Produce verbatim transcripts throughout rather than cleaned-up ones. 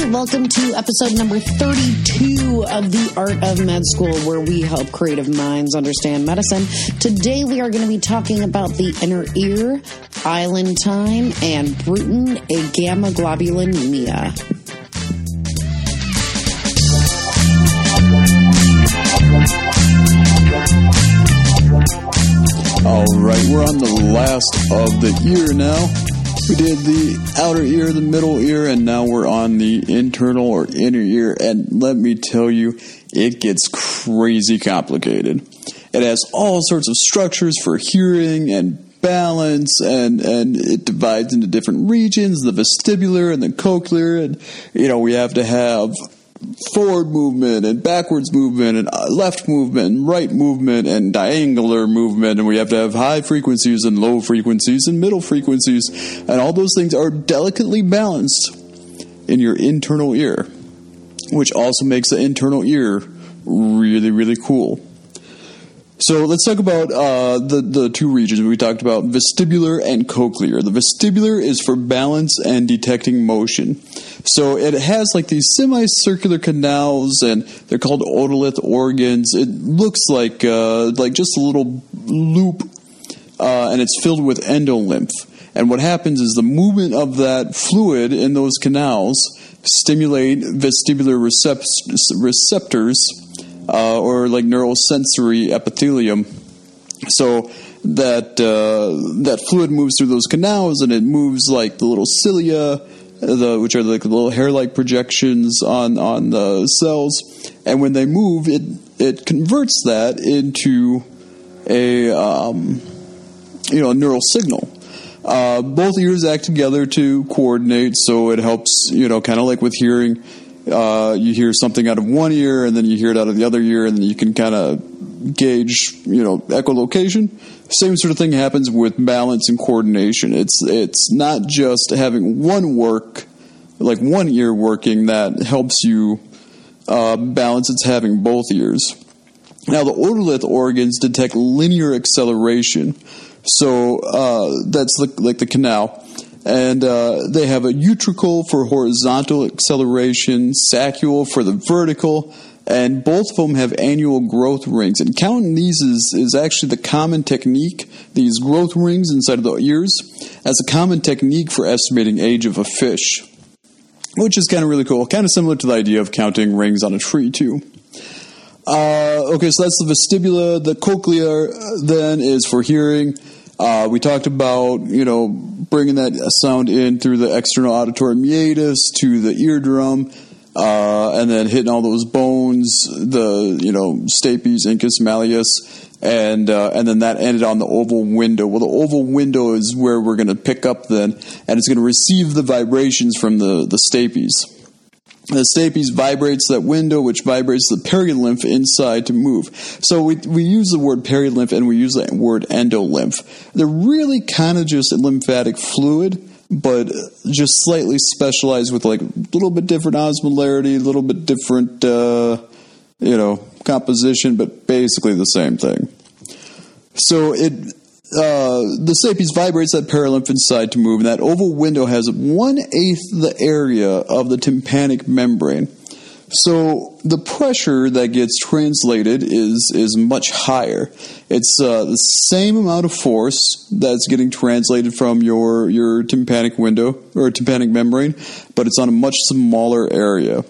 welcome to episode number thirty-two of The Art of Med School, where we help creative minds understand medicine. Today we are going to be talking about the inner ear, island time, and Bruton agamoglobulinemia. All right, we're on the last of the ear now. We did the outer ear, the middle ear, and now we're on the internal or inner ear. And let me tell you, it gets crazy complicated. It has all sorts of structures for hearing and balance, and, and it divides into different regions, the vestibular and the cochlear. And, you know, we have to have forward movement and backwards movement and left movement and right movement and diangular movement, and we have to have high frequencies and low frequencies and middle frequencies, and all those things are delicately balanced in your internal ear, which also makes the internal ear really, really cool. So let's talk about uh, the, the two regions. We talked about vestibular and cochlear. The vestibular is for balance and detecting motion. So it has like these semicircular canals, and they're called otolith organs. It looks like uh, like just a little loop, uh, and it's filled with endolymph. And what happens is the movement of that fluid in those canals stimulate vestibular recept- receptors, Uh, or like neurosensory epithelium, so that uh, that fluid moves through those canals, and it moves like the little cilia, the which are like the little hair-like projections on on the cells, and when they move, it it converts that into a um, you know a neural signal. Uh, both ears act together to coordinate, so it helps, you know, kind of like with hearing. Uh, you hear something out of one ear, and then you hear it out of the other ear, and then you can kind of gauge, you know, echolocation. Same sort of thing happens with balance and coordination. It's it's not just having one work, like one ear working, that helps you uh, balance. It's having both ears. Now, the otolith organs detect linear acceleration, so uh, that's like, like the canal. And uh, they have a utricle for horizontal acceleration, saccule for the vertical, and both of them have annual growth rings. And counting these is, is actually the common technique, these growth rings inside of the ears, as a common technique for estimating age of a fish, which is kind of really cool, kind of similar to the idea of counting rings on a tree, too. Uh, okay, so that's the vestibula. The cochlea, then, is for hearing. Uh, we talked about, you know, bringing that sound in through the external auditory meatus to the eardrum, uh, and then hitting all those bones, the, you know, stapes, incus, malleus, and uh, and then that ended on the oval window. Well, the oval window is where we're going to pick up then, and it's going to receive the vibrations from the, the stapes. The stapes vibrates that window, which vibrates the perilymph inside to move. So we we use the word perilymph and we use the word endolymph. They're really kind of just a lymphatic fluid, but just slightly specialized with like a little bit different osmolarity, a little bit different, uh, you know, composition, but basically the same thing. So it... Uh, the stapes vibrates that perilymph inside to move, and that oval window has one-eighth the area of the tympanic membrane. So the pressure that gets translated is is much higher. It's uh, the same amount of force that's getting translated from your, your tympanic window, or tympanic membrane, but it's on a much smaller area.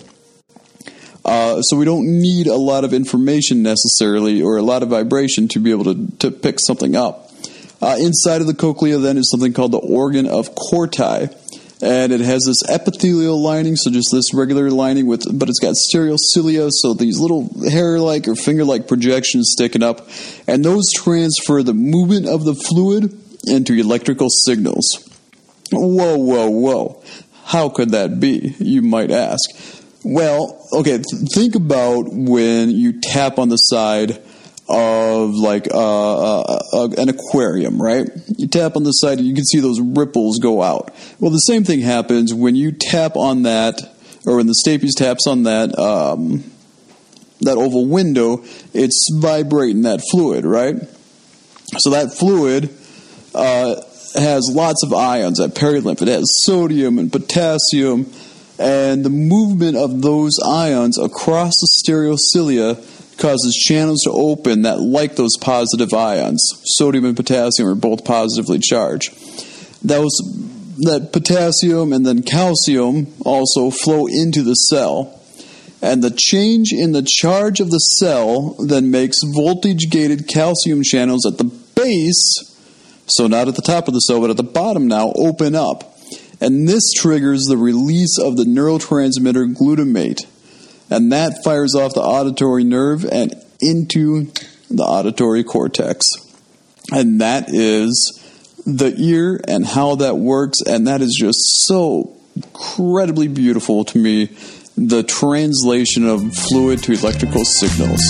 Uh, so we don't need a lot of information necessarily, or a lot of vibration to be able to, to pick something up. Uh, inside of the cochlea, then, is something called the organ of Corti, and it has this epithelial lining, so just this regular lining, with, but it's got stereocilia, so these little hair-like or finger-like projections sticking up, and those transfer the movement of the fluid into electrical signals. Whoa, whoa, whoa. How could that be, you might ask? Well, okay, th- think about when you tap on the side of like uh, uh, uh, an aquarium, right? You tap on the side and you can see those ripples go out. Well, the same thing happens when you tap on that, or when the stapes taps on that um, that oval window. It's vibrating that fluid, right? So that fluid uh, has lots of ions, that perilymph. It has sodium and potassium And the movement of those ions across the stereocilia causes channels to open that like those positive ions. Sodium and potassium are both positively charged. Those, that potassium and then calcium also flow into the cell. And the change in the charge of the cell then makes voltage-gated calcium channels at the base, so not at the top of the cell, but at the bottom now, open up. And this triggers the release of the neurotransmitter glutamate. And that fires off the auditory nerve and into the auditory cortex. And that is the ear and how that works. And that is just so incredibly beautiful to me. The translation of fluid to electrical signals.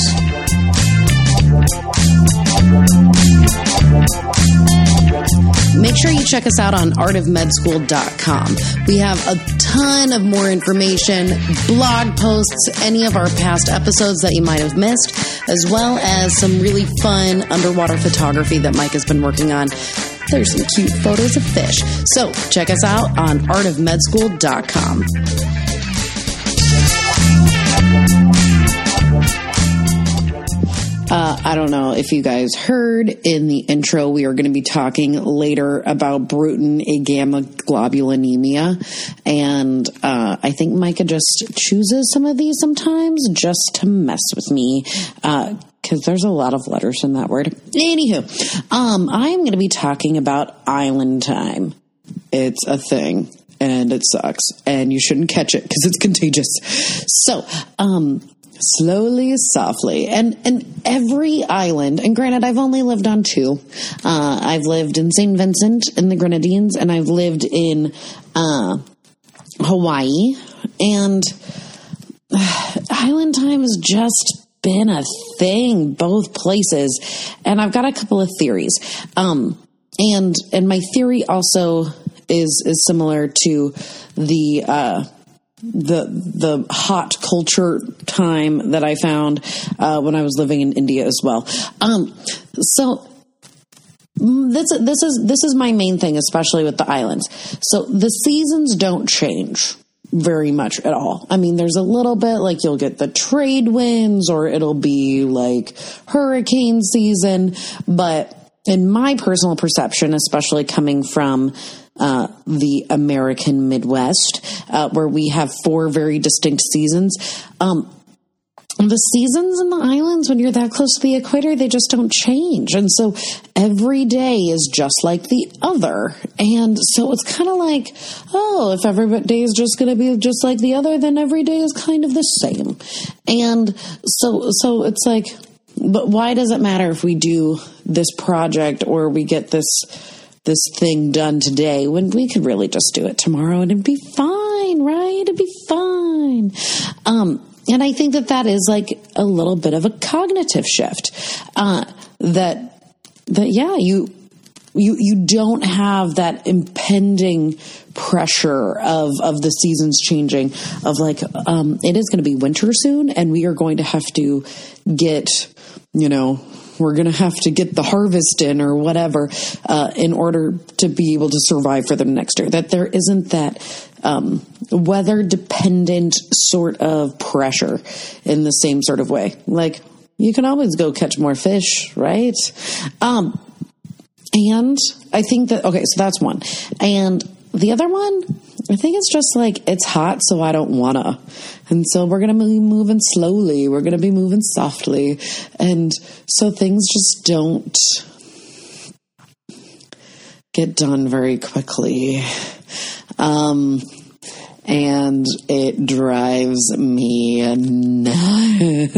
Make sure you check us out on art of med school dot com. We have a ton of more information, blog posts, any of our past episodes that you might have missed, as well as some really fun underwater photography that Mike has been working on. There's some cute photos of fish. So check us out on art of med school dot com. Uh, I don't know if you guys heard in the intro, we are going to be talking later about Bruton agamma-globulinemia. And uh, I think Micah just chooses some of these sometimes just to mess with me. Uh, because there's a lot of letters in that word. Anywho, um, I'm going to be talking about island time. It's a thing, and it sucks, and you shouldn't catch it because it's contagious. So, um... slowly, softly, and and every island, and granted, I've only lived on two. Uh, I've lived in Saint Vincent in the Grenadines, and I've lived in uh, Hawaii, and uh, island time has just been a thing, both places, and I've got a couple of theories. Um, and and my theory also is is similar to the uh, the the hot culture time that I found uh, when I was living in India as well. Um, so this this is this is my main thing, especially with the islands. So the seasons don't change very much at all. I mean, there's a little bit, like you'll get the trade winds, or it'll be like hurricane season. But in my personal perception, especially coming from uh, the American Midwest, uh, where we have four very distinct seasons, um, the seasons in the islands, when you're that close to the equator, they just don't change. And so every day is just like the other. And so it's kind of like, oh, if every day is just going to be just like the other, then every day is kind of the same. And so, so it's like, but why does it matter if we do this project or we get this, this thing done today when we could really just do it tomorrow and it'd be fine, right? It'd be fine. Um, And I think that that is like a little bit of a cognitive shift, uh, that, that, yeah, you, you, you don't have that impending pressure of, of the seasons changing, of like, um, it is going to be winter soon and we are going to have to get, you know, we're going to have to get the harvest in or whatever, uh, in order to be able to survive for the next year. That there isn't that, um, weather dependent sort of pressure in the same sort of way. Like, you can always go catch more fish, right? Um, and I think that, okay, so that's one. And the other one, I think it's just like, it's hot, so I don't wanna. And so we're going to be moving slowly. We're going to be moving softly. And so things just don't get done very quickly. Um, and it drives me nuts.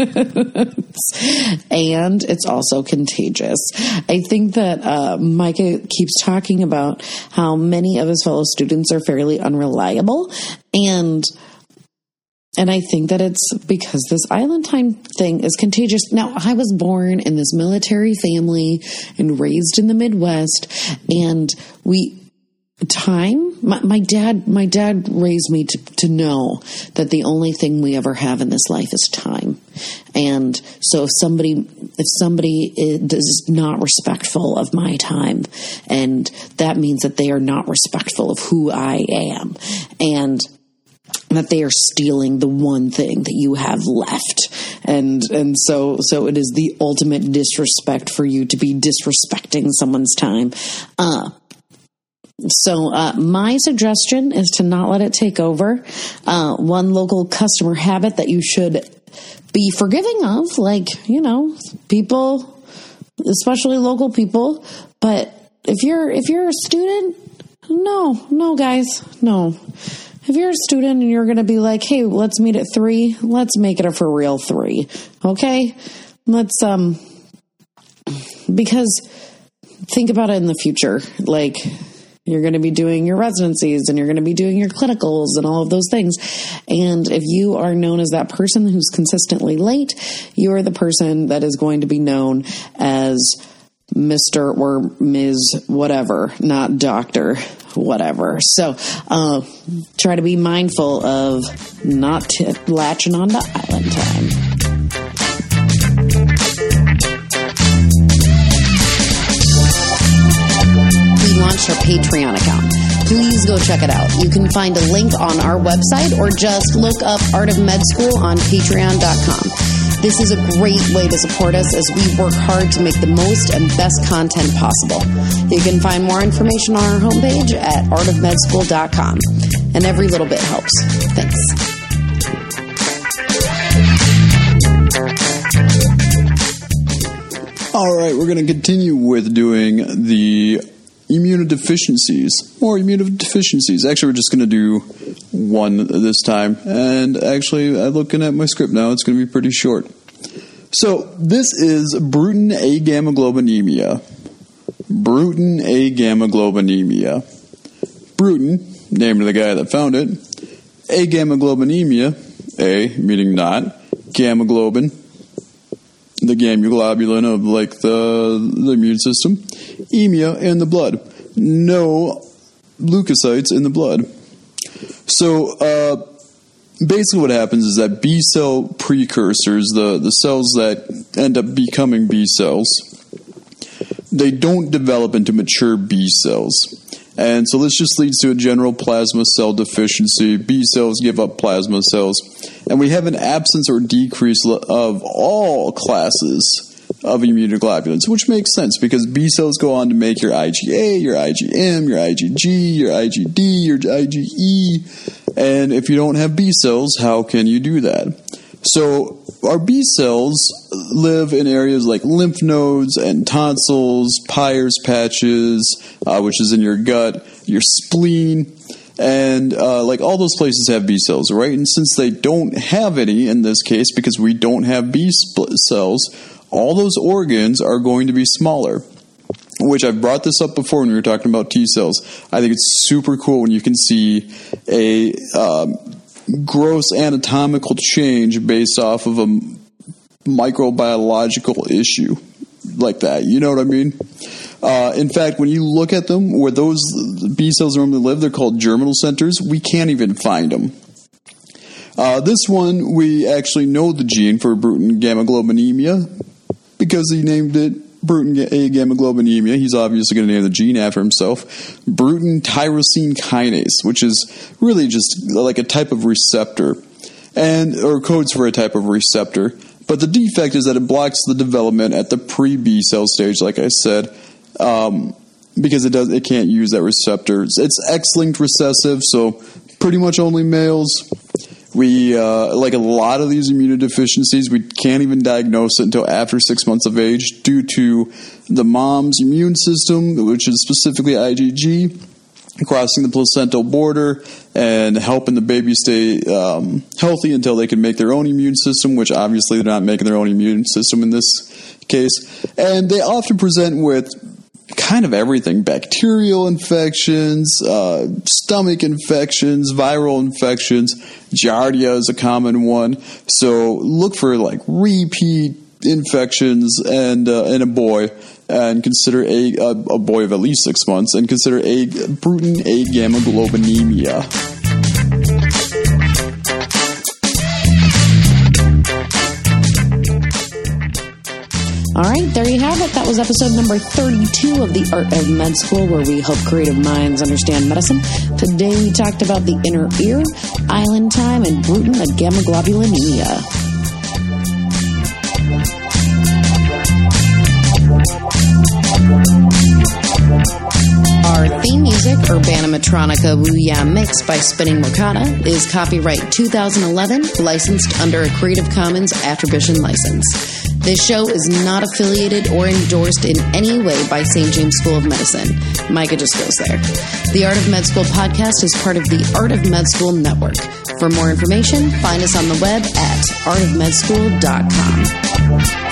And it's also contagious. I think that uh, Micah keeps talking about how many of his fellow students are fairly unreliable. And And I think that it's because this island time thing is contagious. Now, I was born in this military family and raised in the Midwest, and we time, my, my dad, my dad raised me to, to know that the only thing we ever have in this life is time. And so if somebody, if somebody is not respectful of my time, and that means that they are not respectful of who I am. And that they are stealing the one thing that you have left. And and so so it is the ultimate disrespect for you to be disrespecting someone's time. Uh, so uh, my suggestion is to not let it take over. Uh, one local customer habit that you should be forgiving of, like, you know, people, especially local people. But if you're if you're a student, no, no, guys, no. If you're a student and you're going to be like, hey, let's meet at three, let's make it a for real three. Okay? Let's, um, because think about it in the future. Like, you're going to be doing your residencies and you're going to be doing your clinicals and all of those things. And if you are known as that person who's consistently late, you're the person that is going to be known as Mister or Miz whatever, not Doctor whatever. So uh, try to be mindful of not t- latching on to island time. We launched our Patreon account. Please go check it out. You can find a link on our website or just look up Art of Med School on patreon dot com. This is a great way to support us as we work hard to make the most and best content possible. You can find more information on our homepage at art of med school dot com. And every little bit helps. Thanks. All right, we're going to continue with doing the immunodeficiencies. More immunodeficiencies. Actually, we're just going to do one this time. And actually, uh, looking at my script now, it's going to be pretty short. So, this is Bruton agammaglobulinemia. Bruton agammaglobulinemia. Bruton, name of the guy that found it. Agammaglobulinemia, A meaning not, gamma globin, the gamma-globulin of like the, the immune system, emia in the blood. No leukocytes in the blood. So, uh, basically what happens is that B cell precursors, the, the cells that end up becoming B cells, they don't develop into mature B cells. And so this just leads to a general plasma cell deficiency. B cells give up plasma cells. And we have an absence or decrease of all classes of immunoglobulins, which makes sense because B cells go on to make your IgA, your IgM, your IgG, your IgD, your IgE. And if you don't have B cells, how can you do that? So our B cells live in areas like lymph nodes and tonsils, Peyer's patches, uh, which is in your gut, your spleen, and uh, like all those places have B cells, right? And since they don't have any in this case, because we don't have B cells, all those organs are going to be smaller. Which I've brought this up before when we were talking about T cells. I think it's super cool when you can see a um, gross anatomical change based off of a microbiological issue like that. You know what I mean? Uh, in fact, when you look at them, where those B cells normally live, they're called germinal centers. We can't even find them. Uh, this one, we actually know the gene for Bruton agammaglobulinemia because he named it Bruton agammaglobulinemia. He's obviously going to name the gene after himself. Bruton tyrosine kinase, which is really just like a type of receptor, and or codes for a type of receptor. But the defect is that it blocks the development at the pre-B cell stage, like I said, um, because it does it can't use that receptor. It's X-linked recessive, so pretty much only males. We, uh, like a lot of these immunodeficiencies, we can't even diagnose it until after six months of age due to the mom's immune system, which is specifically IgG, crossing the placental border and helping the baby stay um, healthy until they can make their own immune system, which obviously they're not making their own immune system in this case. And they often present with kind of everything: bacterial infections, uh, stomach infections, viral infections. Giardia is a common one. So look for like repeat infections and uh, in a boy, and consider a, a a boy of at least six months, and consider a Bruton agammaglobulinemia. All right, there you have it. That was episode number thirty-two of The Art of Med School, where we help creative minds understand medicine. Today we talked about the inner ear, island time, and Bruton agammaglobulinemia. Our theme music, Urbana Matronica Woo Ya Mix by Spinning Mokata, is copyright two thousand eleven, licensed under a Creative Commons Attribution license. This show is not affiliated or endorsed in any way by Saint James School of Medicine. Micah just goes there. The Art of Med School podcast is part of the Art of Med School network. For more information, find us on the web at art of med school dot com.